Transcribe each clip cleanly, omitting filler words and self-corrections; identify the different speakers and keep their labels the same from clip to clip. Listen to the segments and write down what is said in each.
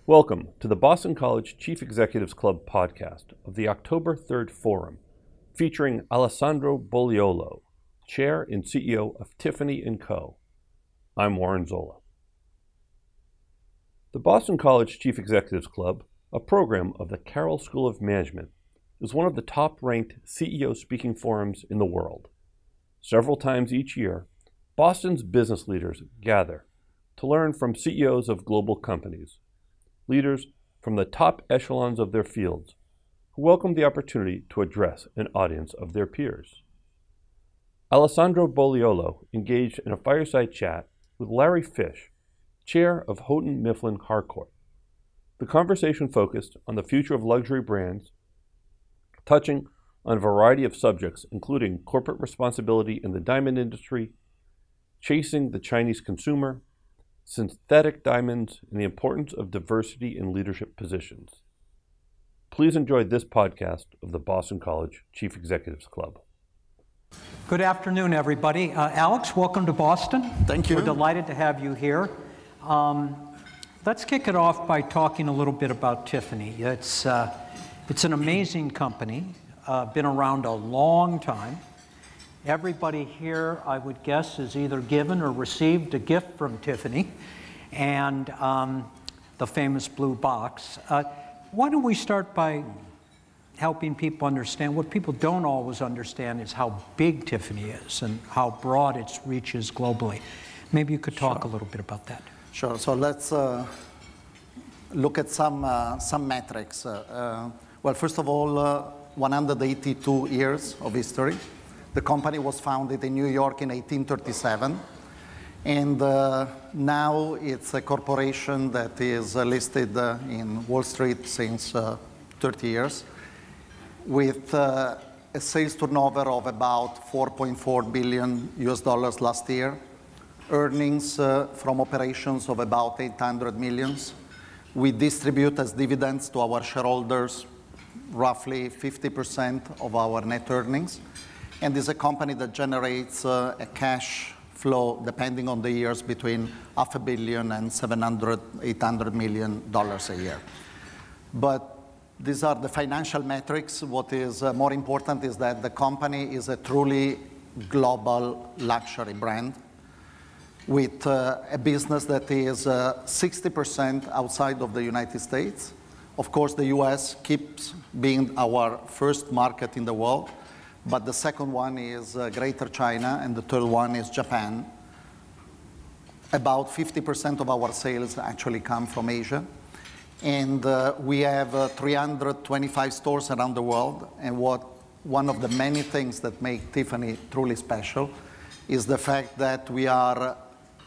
Speaker 1: Welcome to the Boston College Chief Executives Club podcast of the October 3rd Forum, featuring Alessandro Bolaiolo, Chair and CEO of Tiffany & Co. I'm Warren Zola. The Boston College Chief Executives Club, a program of the Carroll School of Management, is one of the top-ranked CEO speaking forums in the world. Several times each year, Boston's business leaders gather to learn from CEOs of global companies, leaders from the top echelons of their fields, who welcome the opportunity to address an audience of their peers. Alessandro Bolaiolo engaged in a fireside chat with Larry Fish, chair of Houghton Mifflin Harcourt. The conversation focused on the future of luxury brands, touching on a variety of subjects including corporate responsibility in the diamond industry, chasing the Chinese consumer, synthetic diamonds, and the importance of diversity in leadership positions. Please enjoy this podcast of the Boston College Chief Executives Club.
Speaker 2: Good afternoon, everybody. Alex, welcome to Boston.
Speaker 3: Thank you.
Speaker 2: We're delighted to have you here. Let's kick it off by talking a little bit about Tiffany. It's an amazing company, been around a long time. Everybody here, I would guess, has either given or received a gift from Tiffany and the famous blue box. Why don't we start by helping people understand what people don't always understand is how big Tiffany is and how broad its reach is globally. Maybe you could talk a little bit about that.
Speaker 3: Sure. So let's look at some metrics. Well, first of all, 182 years of history. The company was founded in New York in 1837, and now it's a corporation that is listed in Wall Street since 30 years, with a sales turnover of about $4.4 billion last year, earnings from operations of about 800 millions. We distribute as dividends to our shareholders roughly 50% of our net earnings. And is a company that generates a cash flow, depending on the years, between $500 million and $800 million a year. But these are the financial metrics. What is more important is that the company is a truly global luxury brand with a business that is 60% outside of the United States. Of course, the US keeps being our first market in the world, but the second one is Greater China, and the third one is Japan. About 50% of our sales actually come from Asia. And we have 325 stores around the world. And one of the many things that make Tiffany truly special is the fact that we are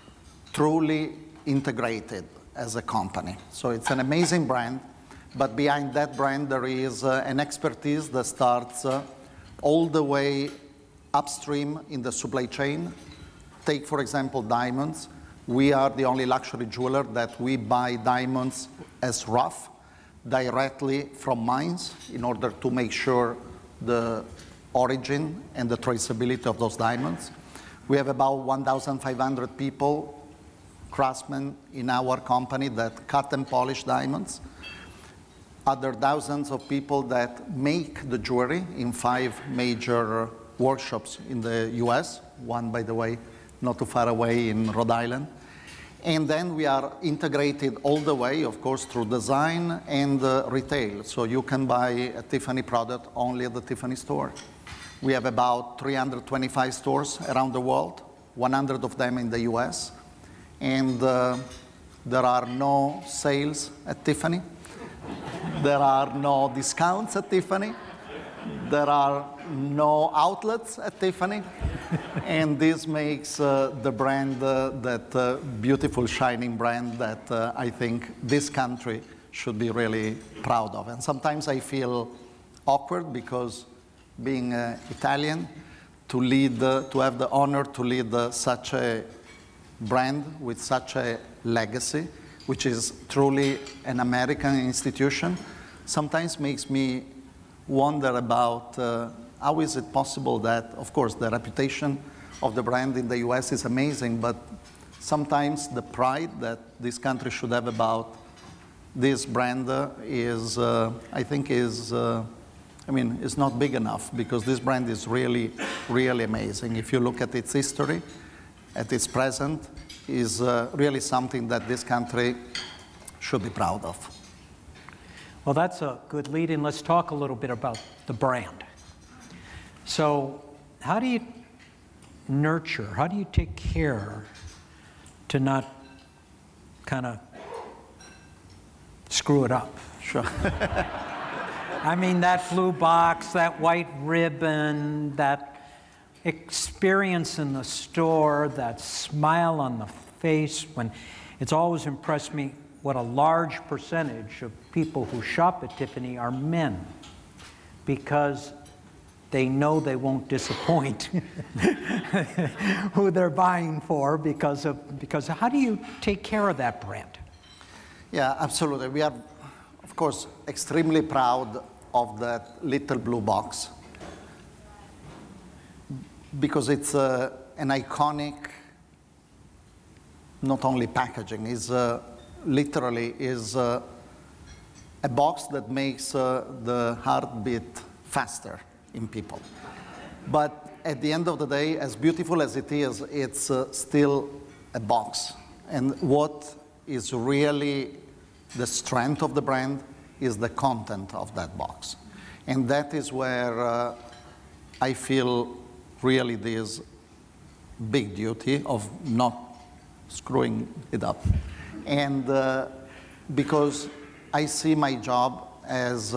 Speaker 3: truly integrated as a company. So it's an amazing brand, but behind that brand there is an expertise that starts all the way upstream in the supply chain. Take, for example, diamonds. We are the only luxury jeweler that we buy diamonds as rough directly from mines in order to make sure the origin and the traceability of those diamonds. We have about 1,500 people, craftsmen in our company that cut and polish diamonds. Other thousands of people that make the jewelry in 5 major workshops in the US, one, by the way, not too far away in Rhode Island. And then we are integrated all the way, of course, through design and retail. So you can buy a Tiffany product only at the Tiffany store. We have about 325 stores around the world, 100 of them in the US. And there are no sales at Tiffany. There are no discounts at Tiffany. There are no outlets at Tiffany. And this makes the brand that beautiful, shining brand that I think this country should be really proud of. And sometimes I feel awkward because being Italian, to have the honor to lead such a brand with such a legacy, which is truly an American institution, sometimes makes me wonder about how is it possible that, of course, the reputation of the brand in the US is amazing, but sometimes the pride that this country should have about this brand is, I think is, I mean, it's not big enough because this brand is really, really amazing. If you look at its history, at its present, is really something that this country should be proud of.
Speaker 2: Well, that's a good lead-in. Let's talk a little bit about the brand. So how do you nurture, how do you take care to not kind of screw it up?
Speaker 3: Sure.
Speaker 2: I mean, that blue box, that white ribbon, that experience in the store, that smile on the face. When it's always impressed me what a large percentage of people who shop at Tiffany are men, because they know they won't disappoint who they're buying for because how do you take care of that brand?
Speaker 3: Yeah, absolutely. We are, of course, extremely proud of that little blue box because it's an iconic, not only packaging, is literally is a box that makes the heartbeat faster in people. But at the end of the day, as beautiful as it is, it's still a box. And what is really the strength of the brand is the content of that box. And that is where I feel really this big duty of not screwing it up. And because I see my job as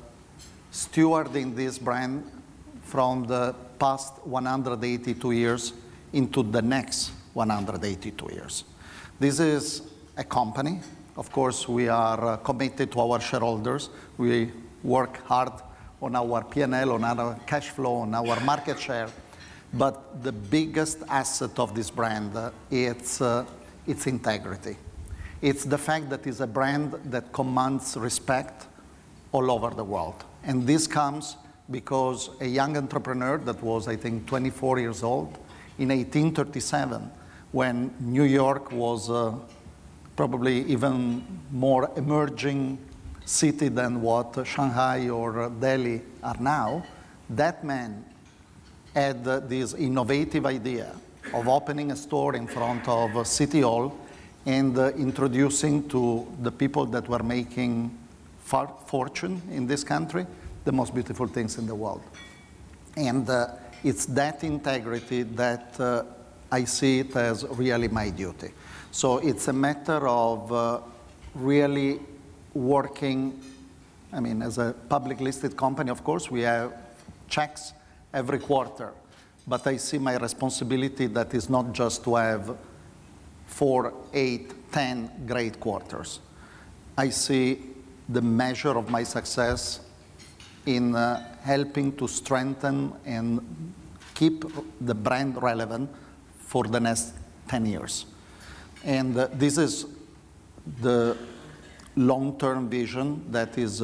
Speaker 3: stewarding this brand from the past 182 years into the next 182 years. This is a company. Of course, we are committed to our shareholders. We work hard on our P&L, on our cash flow, on our market share. But the biggest asset of this brand, it's its integrity. It's the fact that it's a brand that commands respect all over the world. And this comes because a young entrepreneur that was, I think, 24 years old in 1837, when New York was probably even more emerging city than what Shanghai or Delhi are now, that man had this innovative idea of opening a store in front of City Hall and introducing to the people that were making fortune in this country the most beautiful things in the world. And it's that integrity that I see it as really my duty. So it's a matter of really working, I mean, as a public listed company, of course, we have checks every quarter, but I see my responsibility that is not just to have 4, 8, 10 great quarters. I see the measure of my success in helping to strengthen and keep the brand relevant for the next 10 years. And this is the long-term vision that is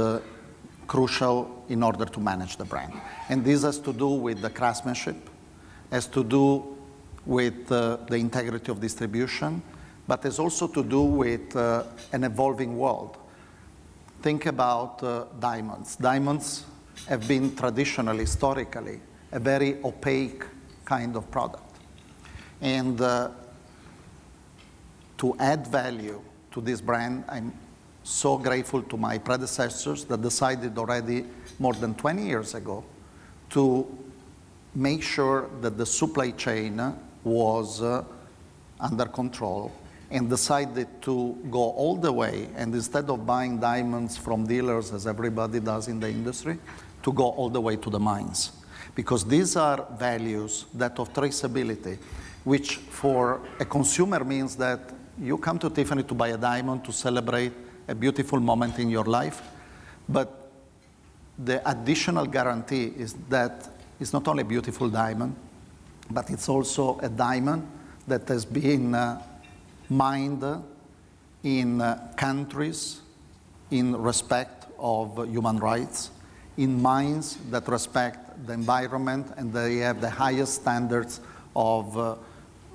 Speaker 3: crucial in order to manage the brand. And this has to do with the craftsmanship, has to do with the integrity of distribution, but has also to do with an evolving world. Think about diamonds. Diamonds have been traditionally, historically, a very opaque kind of product. And to add value to this brand, I'm so grateful to my predecessors that decided already more than 20 years ago to make sure that the supply chain was under control and decided to go all the way, and instead of buying diamonds from dealers as everybody does in the industry, to go all the way to the mines. Because these are values, that of traceability, which for a consumer means that you come to Tiffany to buy a diamond to celebrate a beautiful moment in your life, but the additional guarantee is that it's not only a beautiful diamond, but it's also a diamond that has been mined in countries in respect of human rights, in mines that respect the environment, and they have the highest standards of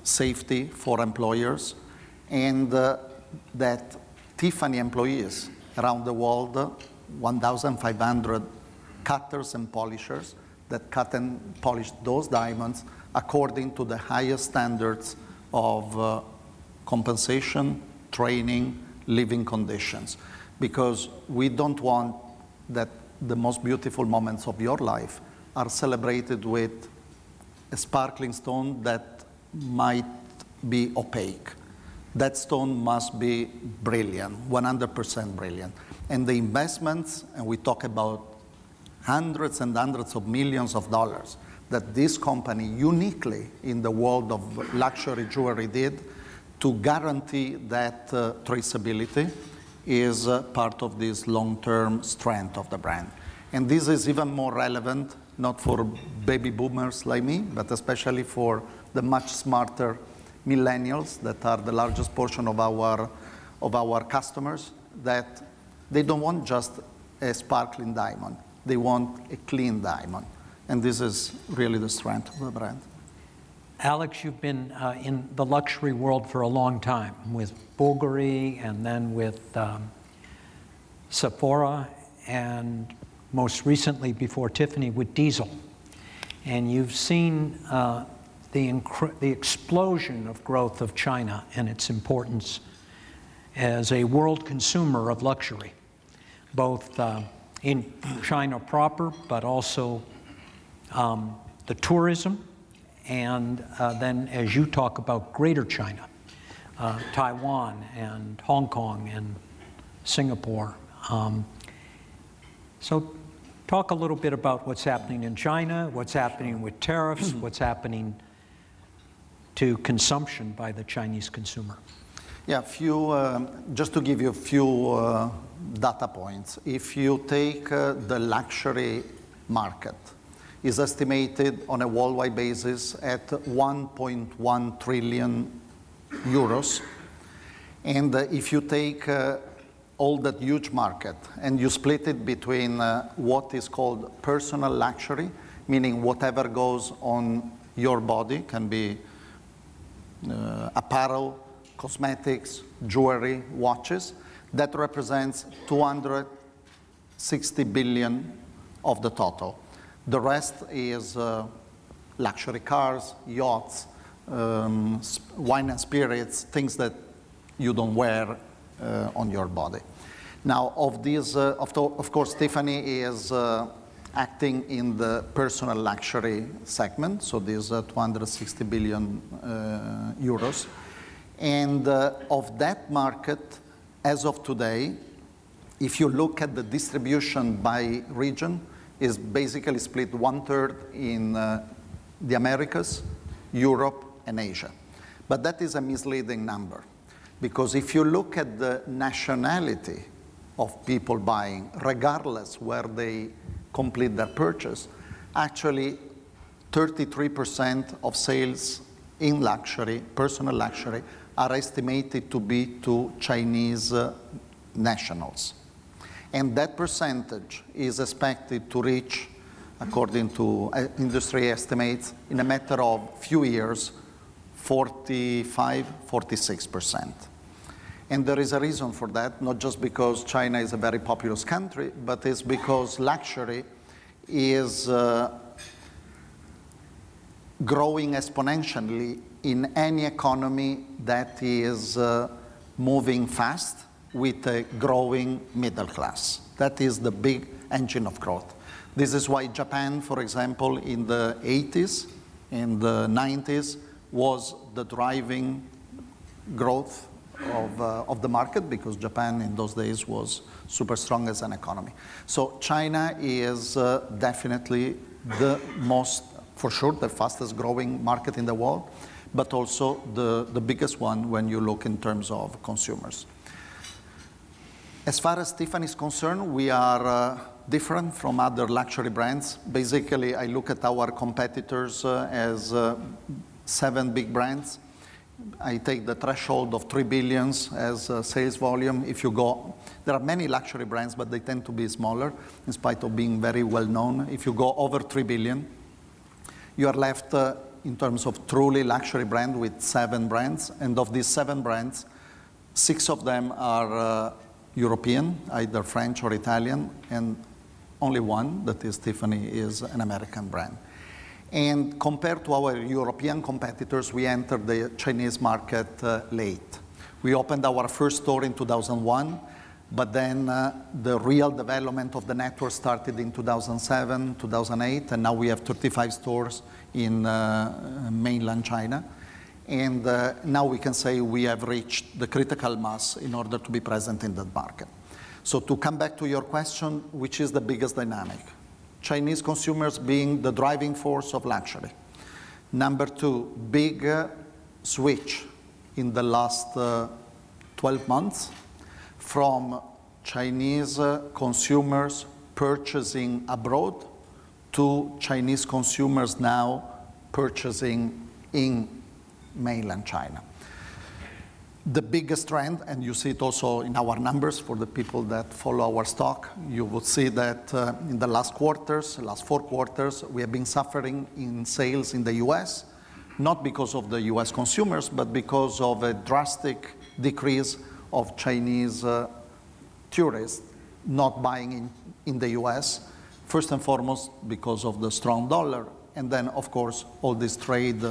Speaker 3: safety for employers, and that Tiffany employees around the world, 1,500 cutters and polishers that cut and polish those diamonds according to the highest standards of compensation, training, living conditions. Because we don't want that the most beautiful moments of your life are celebrated with a sparkling stone that might be opaque. That stone must be brilliant, 100% brilliant. And the investments, and we talk about hundreds and hundreds of millions of dollars that this company uniquely in the world of luxury jewelry did to guarantee that traceability is part of this long-term strength of the brand. And this is even more relevant, not for baby boomers like me, but especially for the much smarter millennials that are the largest portion of our customers, that they don't want just a sparkling diamond. They want a clean diamond. And this is really the strength of the brand.
Speaker 2: Alex, you've been in the luxury world for a long time, with Bulgari and then with Sephora, and most recently before Tiffany with Diesel. And you've seen the explosion of growth of China and its importance as a world consumer of luxury, both in China proper, but also the tourism, and then as you talk about Greater China, Taiwan and Hong Kong and Singapore. So talk a little bit about what's happening in China, what's happening with tariffs, what's happening to consumption by the Chinese consumer.
Speaker 3: Yeah, just to give you a few data points. If you take the luxury market, is estimated on a worldwide basis at 1.1 trillion euros. And if you take all that huge market and you split it between what is called personal luxury, meaning whatever goes on your body, can be apparel, cosmetics, jewelry, watches, that represents 260 billion of the total. The rest is luxury cars, yachts, wine and spirits, things that you don't wear on your body. Now, of these, of course, Tiffany is acting in the personal luxury segment, so these 260 billion euros. And of that market, as of today, if you look at the distribution by region, is basically split 1/3 in the Americas, Europe, and Asia. But that is a misleading number, because if you look at the nationality of people buying, regardless where they complete their purchase, actually 33% of sales in luxury, personal luxury, are estimated to be to Chinese nationals. And that percentage is expected to reach, according to industry estimates, in a matter of few years, 45, 46%. And there is a reason for that, not just because China is a very populous country, but it's because luxury is growing exponentially in any economy that is moving fast with a growing middle class. That is the big engine of growth. This is why Japan, for example, in the 80s, in the 90s, was the driving growth of the market, because Japan in those days was super strong as an economy. So China is definitely the most, for sure, the fastest growing market in the world, but also the biggest one when you look in terms of consumers. As far as Tiffany is concerned, we are different from other luxury brands. Basically, I look at our competitors as 7 big brands. I take the threshold of 3 billion as sales volume. If you go, there are many luxury brands, but they tend to be smaller, in spite of being very well known. If you go over 3 billion, you are left in terms of truly luxury brand with 7 brands. And of these 7 brands, 6 of them are European, either French or Italian, and only one, that is Tiffany, is an American brand. And compared to our European competitors, we entered the Chinese market late. We opened our first store in 2001, but then the real development of the network started in 2007, 2008, and now we have 35 stores in mainland China. And now we can say we have reached the critical mass in order to be present in that market. So to come back to your question, which is the biggest dynamic? Chinese consumers being the driving force of luxury. Number two, big switch in the last 12 months from Chinese consumers purchasing abroad to Chinese consumers now purchasing in mainland China. The biggest trend, and you see it also in our numbers for the people that follow our stock, you will see that in the last 4 quarters, we have been suffering in sales in the US, not because of the US consumers, but because of a drastic decrease of Chinese tourists not buying in the US, first and foremost because of the strong dollar, and then, of course, all this trade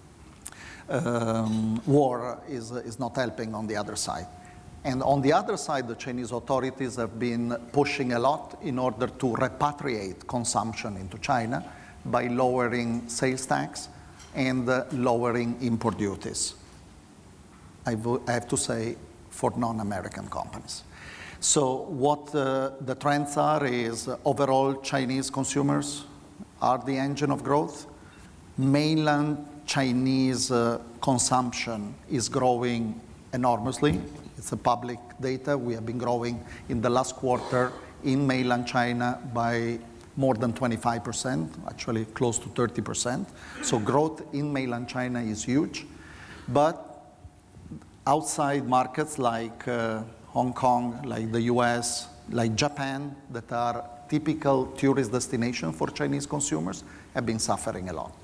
Speaker 3: war is not helping on the other side. And on the other side, the Chinese authorities have been pushing a lot in order to repatriate consumption into China by lowering sales tax and lowering import duties. I have to say, for non-American companies. So what the trends are is overall Chinese consumers are the engine of growth. Mainland Chinese consumption is growing enormously. It's a public data. We have been growing in the last quarter in mainland China by more than 25%, actually close to 30%. So growth in mainland China is huge. But outside markets like Hong Kong, like the US, like Japan, that are typical tourist destinations for Chinese consumers, have been suffering a lot.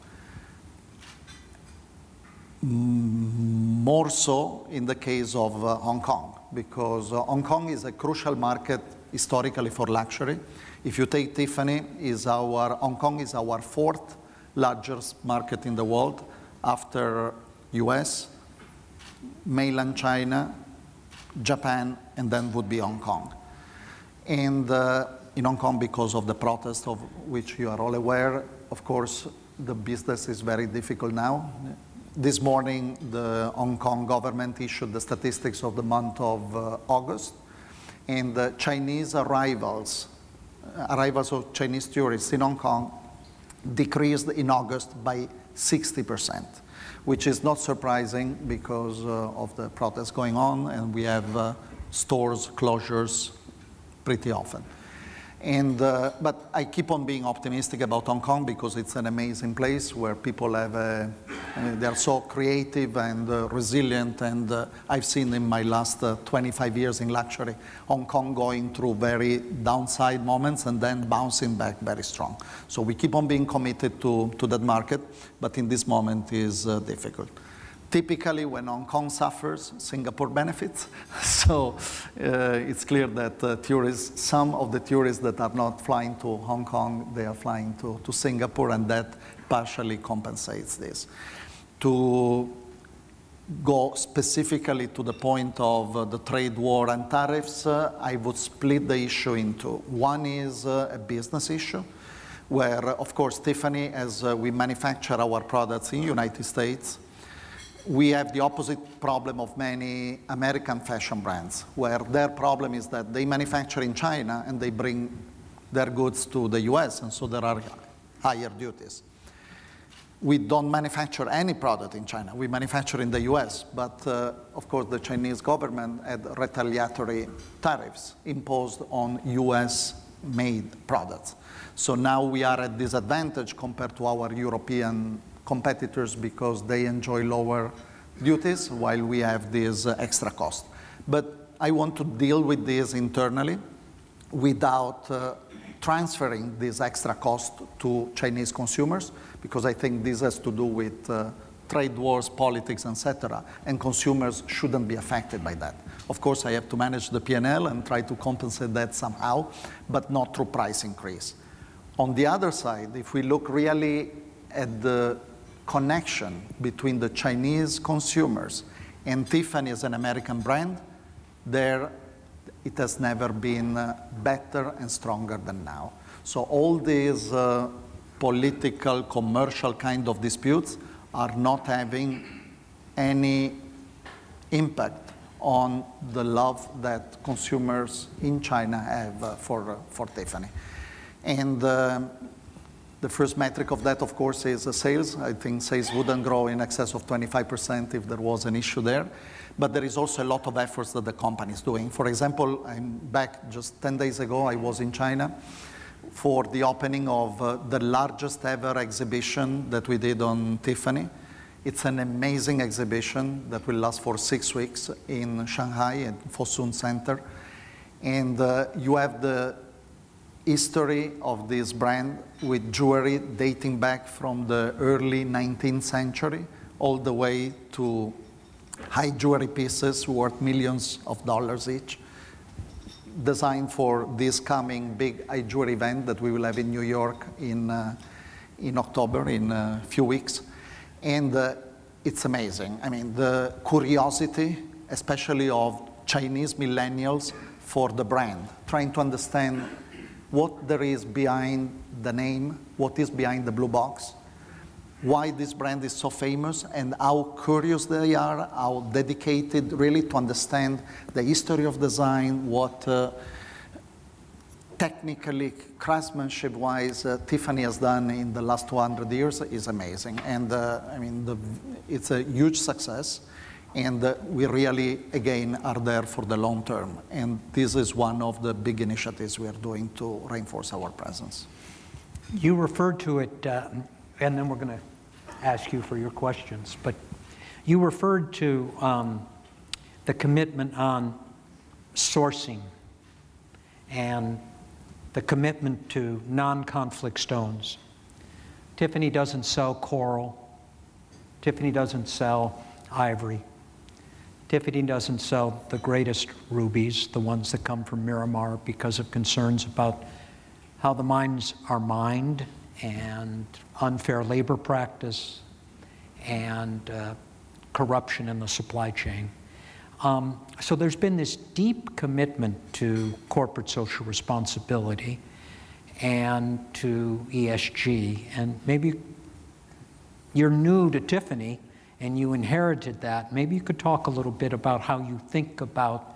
Speaker 3: More so in the case of Hong Kong, because Hong Kong is a crucial market historically for luxury. If you take Tiffany, Hong Kong is our 4th largest market in the world after US, mainland China, Japan, and then would be Hong Kong. And in Hong Kong, because of the protest of which you are all aware, of course, the business is very difficult now. This morning, the Hong Kong government issued the statistics of the month of August, and the Chinese arrivals of Chinese tourists in Hong Kong decreased in August by 60%, which is not surprising because of the protests going on, and we have stores closures pretty often. And, but I keep on being optimistic about Hong Kong because it's an amazing place where people have they're so creative and resilient, and I've seen in my last 25 years in luxury, Hong Kong going through very downside moments and then bouncing back very strong. So we keep on being committed to that market, but in this moment is difficult. Typically, when Hong Kong suffers, Singapore benefits. So it's clear that tourists, some of the tourists that are not flying to Hong Kong, they are flying to Singapore, and that partially compensates this. To go specifically to the point of the trade war and tariffs, I would split the issue into. One is a business issue, where, of course, Tiffany, as we manufacture our products in the United States, we have the opposite problem of many American fashion brands, where their problem is that they manufacture in China and they bring their goods to the US, and so there are higher duties. We don't manufacture any product in China. We manufacture in the US, but of course the Chinese government had retaliatory tariffs imposed on US-made products. So now we are at disadvantage compared to our European competitors because they enjoy lower duties while we have this extra cost. But I want to deal with this internally without transferring this extra cost to Chinese consumers, because I think this has to do with trade wars, politics, etc., and consumers shouldn't be affected by that. Of course, I have to manage the P&L and try to compensate that somehow, but not through price increase. On the other side, if we look really at the connection between the Chinese consumers and Tiffany as an American brand, there it has never been better and stronger than now. So all these political, commercial kind of disputes are not having any impact on the love that consumers in China have for Tiffany. And the first metric of that, of course, is sales. I think sales wouldn't grow in excess of 25% if there was an issue there. But there is also a lot of efforts that the company is doing. For example, I'm back just 10 days ago, I was in China for the opening of the largest ever exhibition that we did on Tiffany. It's an amazing exhibition that will last for 6 weeks in Shanghai at Fosun Center. And you have the history of this brand with jewelry dating back from the early 19th century all the way to high jewelry pieces worth millions of dollars each, designed for this coming big high jewelry event that we will have in New York in October, in a few weeks. And it's amazing. I mean, the curiosity, especially of Chinese millennials for the brand, trying to understand what there is behind the name, what is behind the blue box, why this brand is so famous, and how curious they are, how dedicated really to understand the history of design, what technically, craftsmanship-wise, Tiffany has done in the last 200 years is amazing. And I mean, it's a huge success. And we really, again, are there for the long term. And this is one of the big initiatives we are doing to reinforce our presence.
Speaker 2: You referred to it, and then we're going to ask you for your questions, but you referred to the commitment on sourcing and the commitment to non-conflict stones. Tiffany doesn't sell coral. Tiffany doesn't sell ivory. Tiffany doesn't sell the greatest rubies, the ones that come from Miramar, because of concerns about how the mines are mined and unfair labor practice and corruption in the supply chain. So there's been this deep commitment to corporate social responsibility and to ESG. And maybe you're new to Tiffany and you inherited that. Maybe you could talk a little bit about how you think about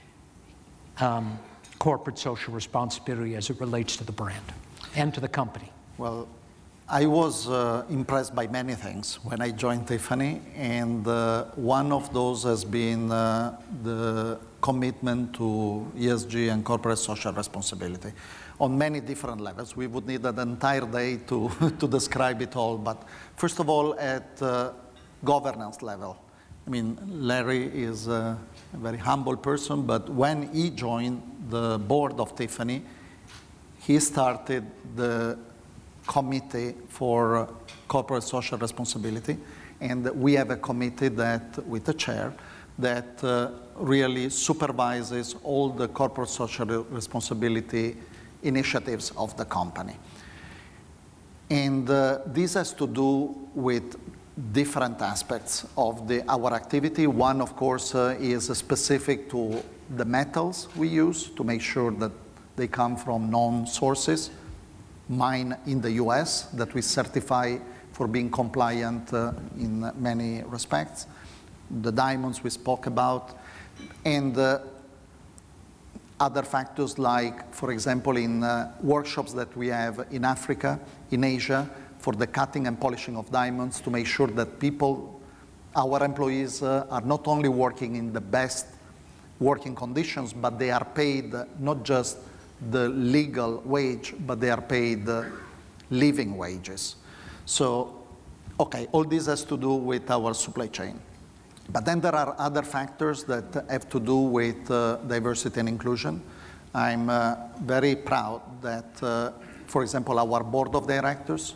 Speaker 2: corporate social responsibility as it relates to the brand and to the company.
Speaker 3: Well, I was impressed by many things when I joined Tiffany, and one of those has been the commitment to ESG and corporate social responsibility on many different levels. We would need an entire day to describe it all, but first of all, at governance level. I mean, Larry is a very humble person, but when he joined the board of Tiffany, he started the committee for corporate social responsibility, and we have a committee that, with the chair, that really supervises all the corporate social responsibility initiatives of the company. And this has to do with different aspects of our activity. One, of course, is specific to the metals we use to make sure that they come from known sources, mine in the US, that we certify for being compliant in many respects, the diamonds we spoke about, and other factors like, for example, in workshops that we have in Africa, in Asia, for the cutting and polishing of diamonds, to make sure that people, our employees, are not only working in the best working conditions, but they are paid not just the legal wage, but they are paid living wages. So, okay, all this has to do with our supply chain. But then there are other factors that have to do with diversity and inclusion. I'm very proud that, for example, our board of directors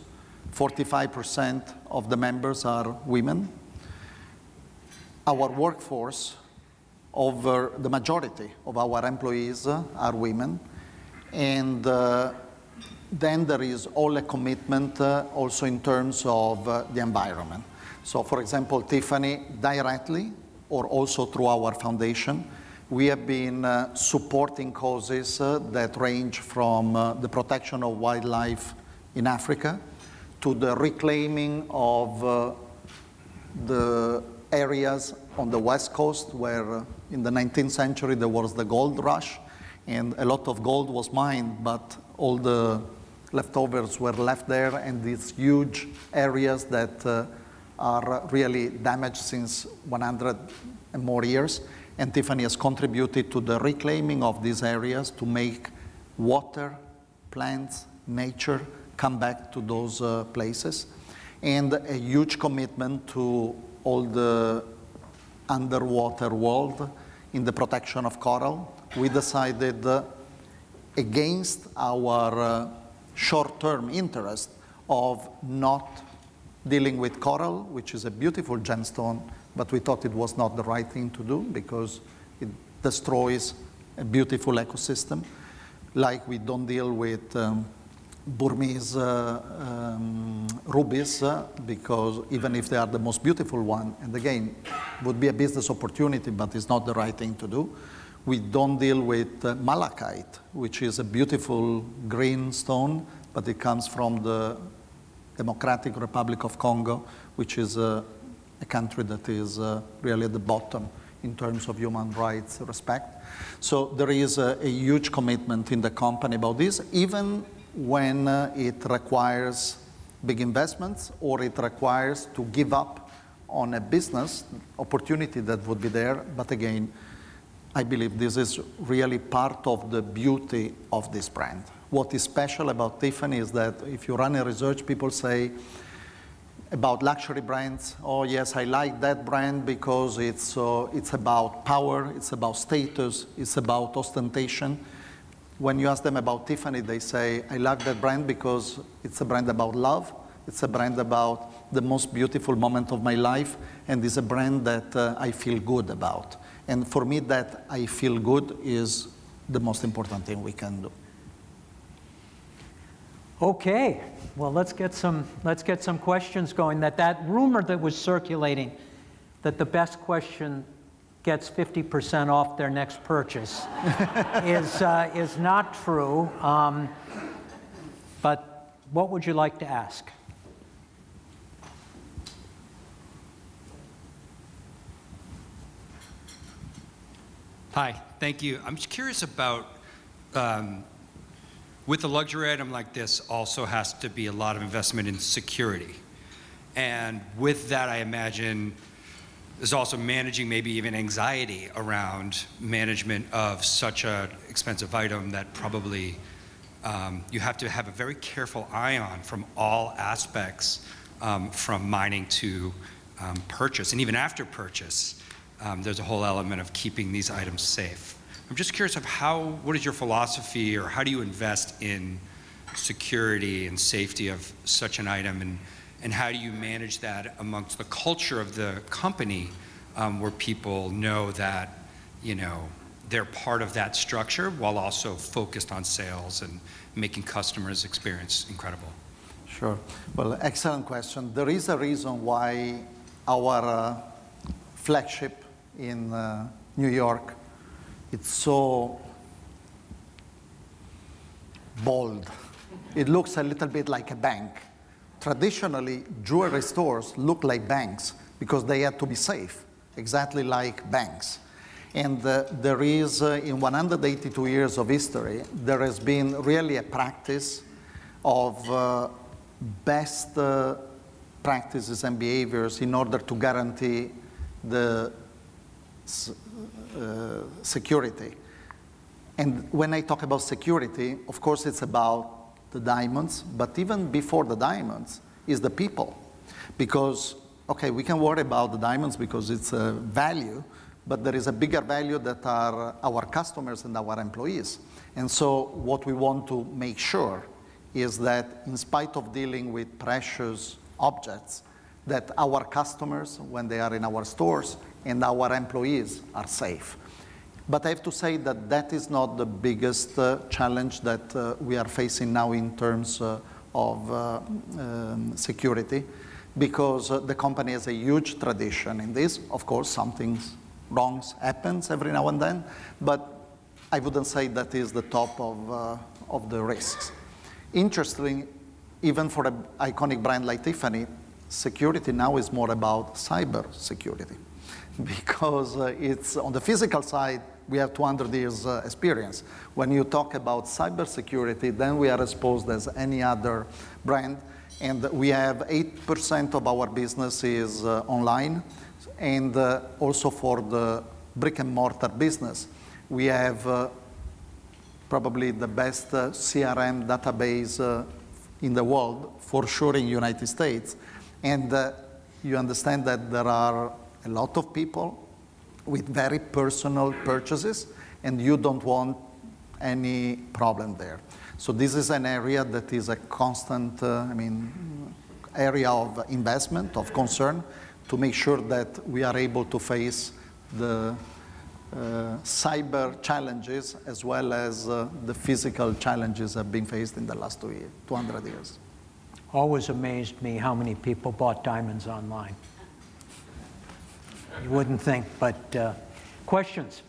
Speaker 3: 45% of the members are women. Our workforce, over the majority of our employees are women. And then there is all a commitment also in terms of the environment. So for example, Tiffany directly or also through our foundation, we have been supporting causes that range from the protection of wildlife in Africa to the reclaiming of the areas on the West Coast where in the 19th century there was the gold rush and a lot of gold was mined, but all the leftovers were left there, and these huge areas that are really damaged since 100 and more years. And Tiffany has contributed to the reclaiming of these areas to make water, plants, nature come back to those places. And a huge commitment to all the underwater world in the protection of coral. We decided against our short-term interest of not dealing with coral, which is a beautiful gemstone, but we thought it was not the right thing to do because it destroys a beautiful ecosystem. Like we don't deal with Burmese rubies because even if they are the most beautiful one, and again, would be a business opportunity, but it's not the right thing to do. We don't deal with malachite, which is a beautiful green stone, but it comes from the Democratic Republic of Congo, which is a country that is really at the bottom in terms of human rights respect. So there is a huge commitment in the company about this, even when it requires big investments or it requires to give up on a business opportunity that would be there. But again, I believe this is really part of the beauty of this brand. What is special about Tiffany is that if you run a research, people say about luxury brands, oh yes, I like that brand because it's about power, it's about status, it's about ostentation. When you ask them about Tiffany, they say, I like that brand because it's a brand about love, it's a brand about the most beautiful moment of my life, and it's a brand that I feel good about. And for me, that I feel good is the most important thing we can do.
Speaker 2: Okay, well, let's get some questions going. That rumor that was circulating that the best question gets 50% off their next purchase is not true. But what would you like to ask?
Speaker 4: Hi, thank you. I'm just curious about, with a luxury item like this also has to be a lot of investment in security. And with that, I imagine there's also managing maybe even anxiety around management of such an expensive item that probably you have to have a very careful eye on from all aspects, from mining to purchase. And even after purchase, there's a whole element of keeping these items safe. I'm just curious of what is your philosophy, or how do you invest in security and safety of such an item, and how do you manage that amongst the culture of the company, where people know that, you know, they're part of that structure while also focused on sales and making customers' experience incredible?
Speaker 3: Sure. Well, excellent question. There is a reason why our flagship in New York, it's so bold. It looks a little bit like a bank. Traditionally, jewelry stores look like banks because they had to be safe, exactly like banks. And there is, in 182 years of history, there has been really a practice of best practices and behaviors in order to guarantee the security. And when I talk about security, of course it's about the diamonds, but even before the diamonds is the people. Because, okay, we can worry about the diamonds because it's a value, but there is a bigger value that are our customers and our employees. And so what we want to make sure is that in spite of dealing with precious objects, that our customers, when they are in our stores, and our employees are safe. But I have to say that that is not the biggest challenge that we are facing now in terms of security, because the company has a huge tradition in this. Of course, something wrong happens every now and then, but I wouldn't say that is the top of the risks. Interestingly, even for an iconic brand like Tiffany, security now is more about cyber security, because it's on the physical side, we have 200 years experience. When you talk about cybersecurity, then we are exposed as any other brand, and we have 8% of our business is online, and also for the brick and mortar business, we have probably the best CRM database in the world, for sure in the United States. And you understand that there are a lot of people with very personal purchases, and you don't want any problem there. So this is an area that is a constant, area of investment, of concern, to make sure that we are able to face the cyber challenges as well as the physical challenges that have been faced in the last 200 years.
Speaker 2: Always amazed me how many people bought diamonds online. You wouldn't think, but questions?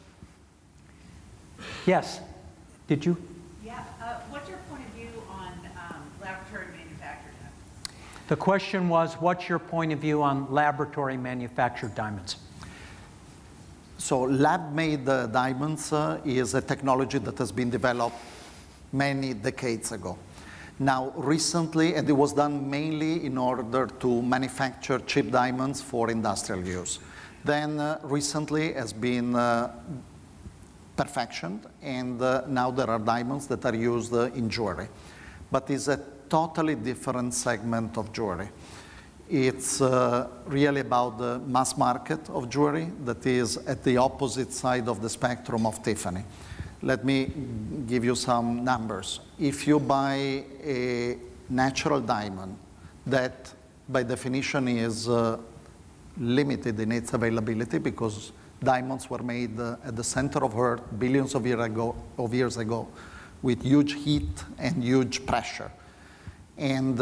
Speaker 2: Yes, did you?
Speaker 5: Yeah, what's your point of view on laboratory manufactured diamonds?
Speaker 2: The question was, what's your point of view on laboratory manufactured diamonds?
Speaker 3: So lab-made diamonds is a technology that has been developed many decades ago. Now, recently, and it was done mainly in order to manufacture cheap diamonds for industrial use. Then recently has been perfectioned, and now there are diamonds that are used in jewelry. But it's a totally different segment of jewelry. It's really about the mass market of jewelry that is at the opposite side of the spectrum of Tiffany. Let me give you some numbers. If you buy a natural diamond that by definition is limited in its availability, because diamonds were made at the center of Earth billions of years ago with huge heat and huge pressure. And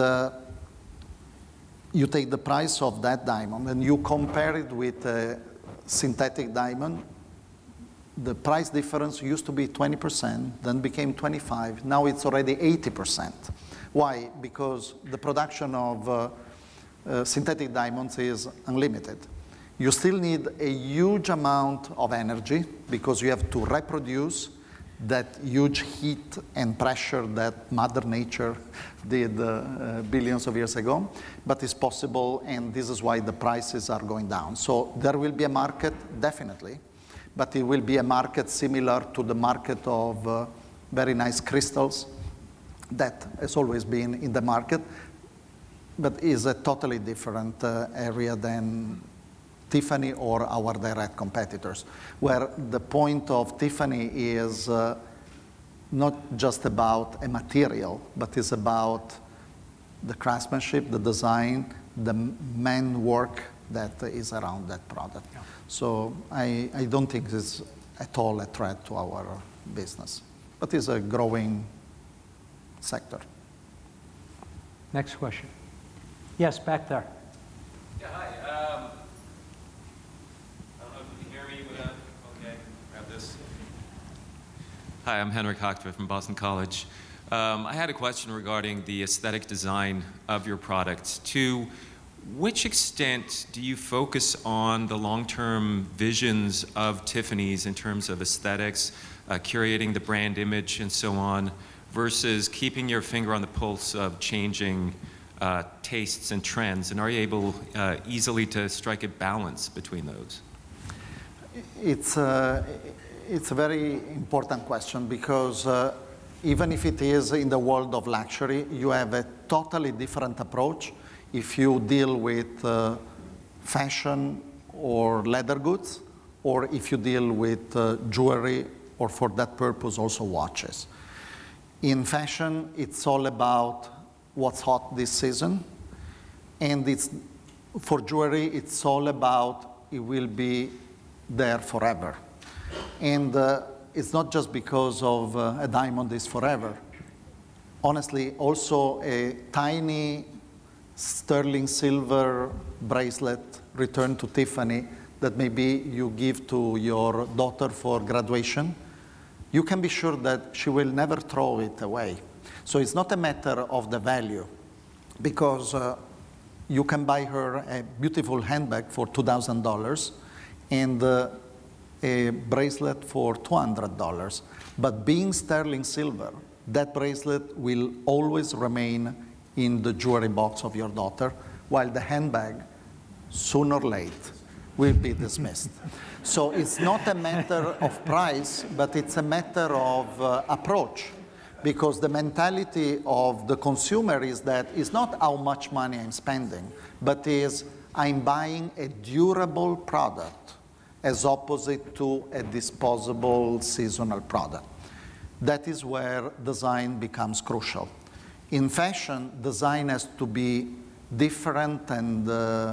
Speaker 3: you take the price of that diamond and you compare it with a synthetic diamond, the price difference used to be 20%, then became 25%, now it's already 80%. Why? Because the production of synthetic diamonds is unlimited. You still need a huge amount of energy because you have to reproduce that huge heat and pressure that Mother Nature did billions of years ago, but it's possible, and this is why the prices are going down. So there will be a market, definitely, but it will be a market similar to the market of very nice crystals that has always been in the market, but is a totally different area than Tiffany or our direct competitors, where the point of Tiffany is not just about a material, but is about the craftsmanship, the design, the man work that is around that product. Yeah. So I don't think it's at all a threat to our business, but it's a growing sector.
Speaker 2: Next question. Yes, back there.
Speaker 6: Yeah, hi. I don't know if you can hear me without, okay, grab this. Hi, I'm Henrik Hochtvedt from Boston College. I had a question regarding the aesthetic design of your products. To which extent do you focus on the long-term visions of Tiffany's in terms of aesthetics, curating the brand image and so on, versus keeping your finger on the pulse of changing tastes and trends? And are you able easily to strike a balance between those?
Speaker 3: It's a very important question, because even if it is in the world of luxury, you have a totally different approach if you deal with fashion or leather goods, or if you deal with jewelry, or for that purpose also watches. In fashion, it's all about what's hot this season. And for jewelry, it's all about it will be there forever. And it's not just because of a diamond is forever. Honestly, also a tiny sterling silver bracelet returned to Tiffany that maybe you give to your daughter for graduation, you can be sure that she will never throw it away. So it's not a matter of the value, because you can buy her a beautiful handbag for $2,000 and a bracelet for $200. But being sterling silver, that bracelet will always remain in the jewelry box of your daughter, while the handbag, sooner or late, will be dismissed. So it's not a matter of price, but it's a matter of approach. Because the mentality of the consumer is that it's not how much money I'm spending, but is I'm buying a durable product as opposite to a disposable seasonal product. That is where design becomes crucial. In fashion, design has to be different and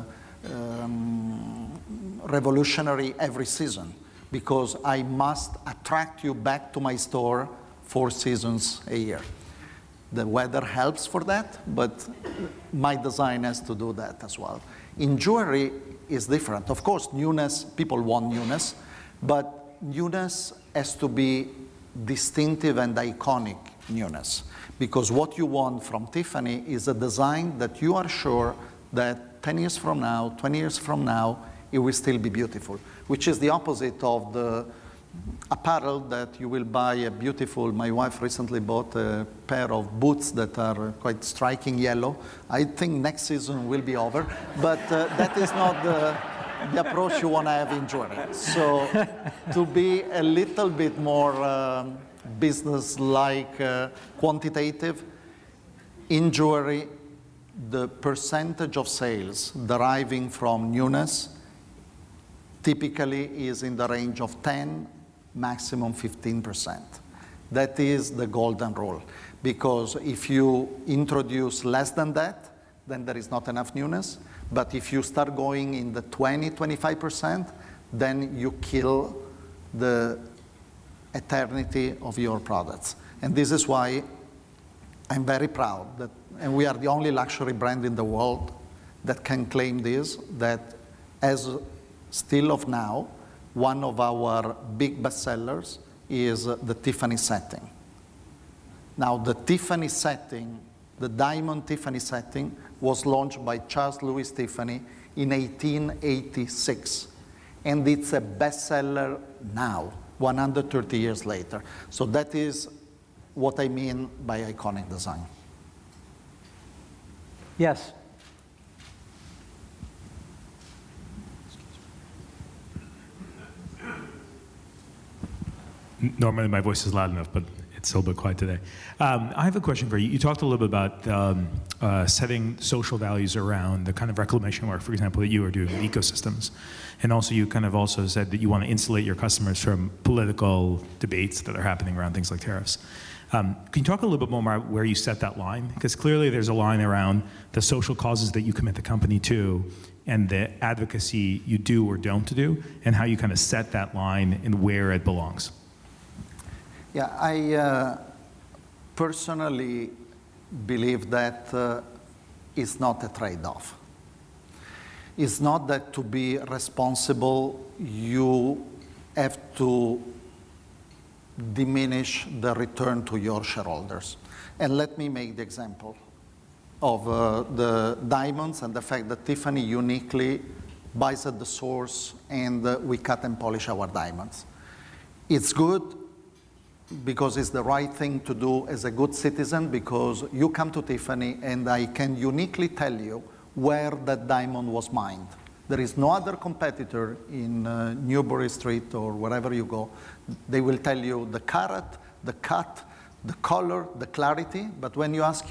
Speaker 3: revolutionary every season, because I must attract you back to my store 4 seasons a year. The weather helps for that, but my design has to do that as well. In jewelry, it's different. Of course, newness, people want newness, but newness has to be distinctive and iconic newness, because what you want from Tiffany is a design that you are sure that 10 years from now, 20 years from now, it will still be beautiful, which is the opposite of the apparel that you will buy a beautiful, my wife recently bought a pair of boots that are quite striking yellow. I think next season will be over, but that is not the approach you want to have in jewelry. So to be a little bit more business-like, quantitative, in jewelry, the percentage of sales deriving from newness typically is in the range of 10, maximum 15%. That is the golden rule, because if you introduce less than that, then there is not enough newness. But if you start going in the 20, 25%, then you kill the eternity of your products. And this is why I'm very proud that, and we are the only luxury brand in the world that can claim this, that as still of now, one of our big bestsellers is the Tiffany setting. Now, the Tiffany setting, the diamond Tiffany setting, was launched by Charles Louis Tiffany in 1886. And it's a bestseller now, 130 years later. So that is what I mean by iconic design.
Speaker 2: Yes.
Speaker 7: Normally my voice is loud enough, but it's still a bit quiet today. I have a question for you. You talked a little bit about setting social values around the kind of reclamation work, for example, that you are doing with ecosystems. And also you kind of also said that you want to insulate your customers from political debates that are happening around things like tariffs. Can you talk a little bit more about where you set that line? Because clearly there's a line around the social causes that you commit the company to and the advocacy you do or don't do, and how you kind of set that line and where it belongs.
Speaker 3: Yeah, I personally believe that it's not a trade-off. It's not that to be responsible, you have to diminish the return to your shareholders. And let me make the example of the diamonds and the fact that Tiffany uniquely buys at the source and we cut and polish our diamonds. It's good because it's the right thing to do as a good citizen, because you come to Tiffany and I can uniquely tell you where that diamond was mined. There is no other competitor in Newbury Street or wherever you go. They will tell you the carat, the cut, the color, the clarity, but when you ask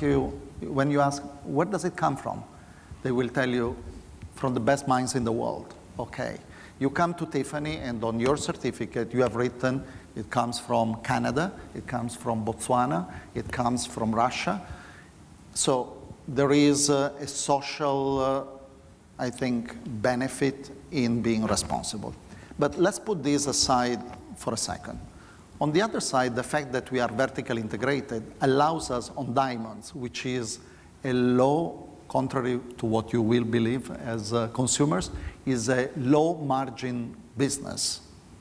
Speaker 3: where does it come from, they will tell you from the best mines in the world. Okay, You come to Tiffany, and on your certificate, you have written, it comes from Canada, it comes from Botswana, it comes from Russia. So there is a social, I think, benefit in being responsible. But let's put this aside for a second. On the other side, the fact that we are vertically integrated allows us on diamonds, which is a low, contrary to what you will believe as consumers, is a low margin business.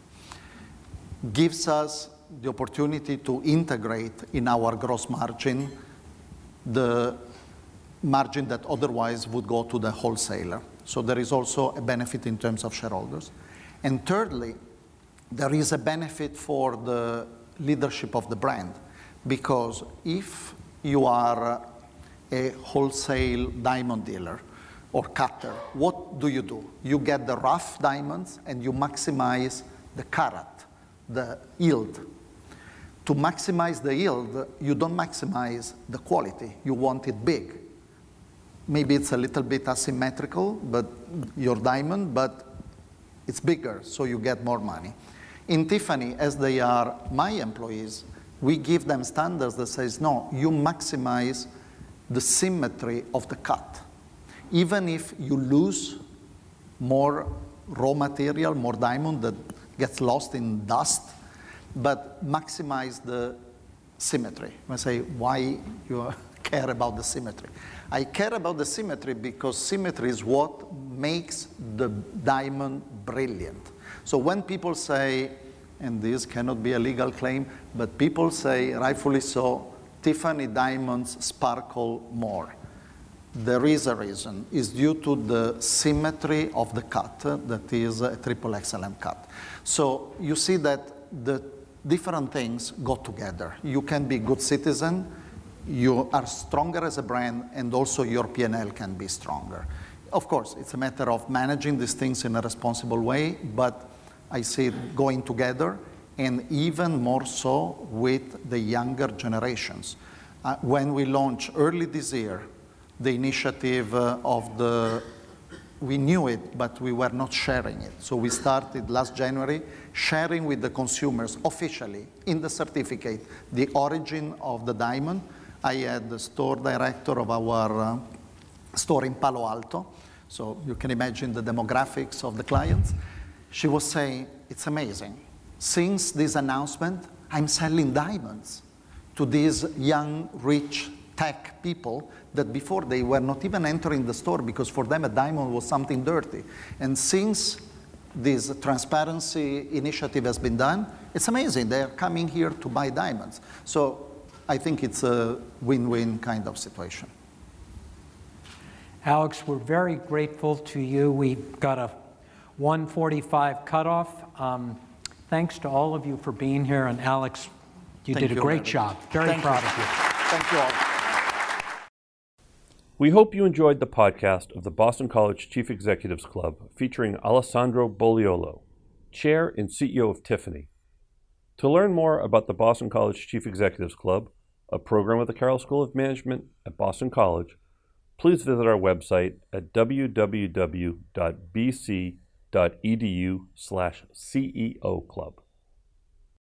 Speaker 3: Gives us the opportunity to integrate in our gross margin the margin that otherwise would go to the wholesaler. So there is also a benefit in terms of shareholders. And thirdly, there is a benefit for the leadership of the brand, because if you are a wholesale diamond dealer or cutter, what do? You get the rough diamonds and you maximize the carat, the yield. To maximize the yield, you don't maximize the quality. You want it big. Maybe it's a little bit asymmetrical, but your diamond, but it's bigger, so you get more money. In Tiffany, as they are my employees, we give them standards that says, no, you maximize the symmetry of the cut. Even if you lose more raw material, more diamond that gets lost in dust, but maximize the symmetry. I say, why you care about the symmetry? I care about the symmetry because symmetry is what makes the diamond brilliant. So when people say, and this cannot be a legal claim, but people say, rightfully so, Tiffany diamonds sparkle more. There is a reason. It's due to the symmetry of the cut that is a triple XLM cut. So you see that the different things go together. You can be a good citizen, you are stronger as a brand, and also your P&L can be stronger. Of course, it's a matter of managing these things in a responsible way, but I see it going together, and even more so with the younger generations. When we launched early this year, the initiative we knew it, but we were not sharing it. So we started last January sharing with the consumers officially in the certificate the origin of the diamond. I had the store director of our store in Palo Alto, so you can imagine the demographics of the clients. She was saying, it's amazing. Since this announcement, I'm selling diamonds to these young, rich tech people that before they were not even entering the store because for them a diamond was something dirty. And since this transparency initiative has been done, it's amazing. They're coming here to buy diamonds. So I think it's a win-win kind of situation.
Speaker 2: Alex, we're very grateful to you. We got a 1:45 cutoff. Thanks to all of you for being here. And Alex, you did a great job. Very proud of you.
Speaker 3: Thank you all.
Speaker 1: We hope you enjoyed the podcast of the Boston College Chief Executives Club featuring Alessandro Bolliolo, Chair and CEO of Tiffany. To learn more about the Boston College Chief Executives Club, a program of the Carroll School of Management at Boston College, please visit our website at www.bc.edu/CEO Club.